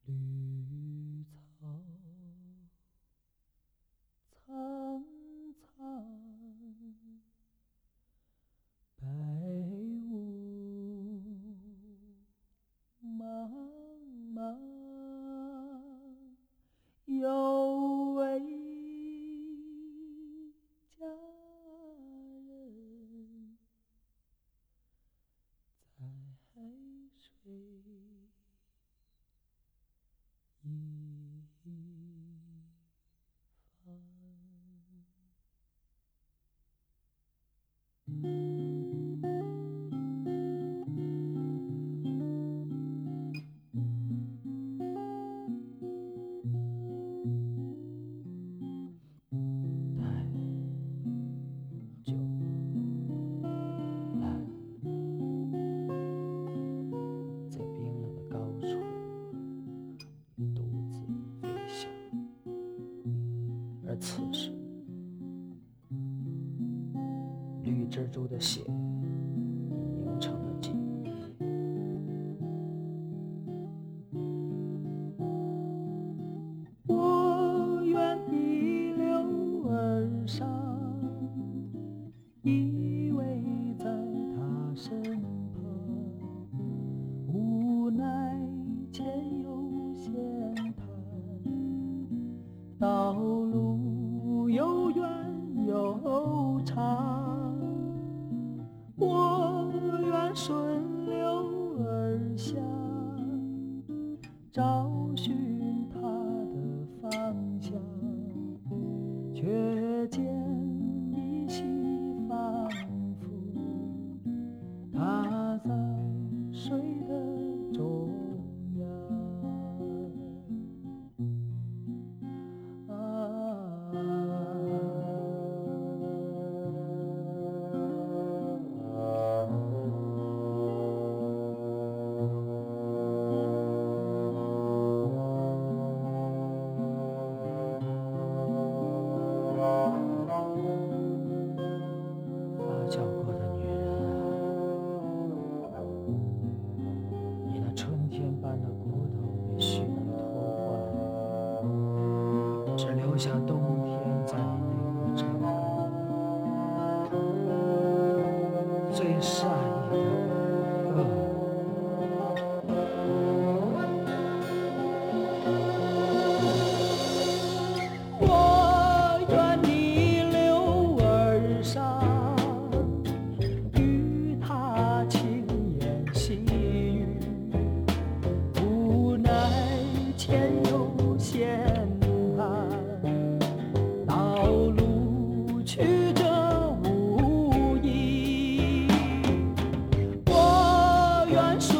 绿草苍苍，白雾茫茫，有位佳人在海水一方。太久了，在冰冷的高处，你独自飞翔，而此时，绿蜘蛛的血凝成了记忆。我愿逆流而上，依偎在他身旁，无奈前有险滩，道路又远又长，我愿顺流而下，找寻他的方向，却见依稀仿佛他在水的中央。发酵过的女人啊，你那春天般的骨头被絮雨拖坏，只留下冬天在你内部扎根，最善意的恶。我愿逆流而上，与他轻言细语，无奈前有险滩，道路曲折无依。我愿顺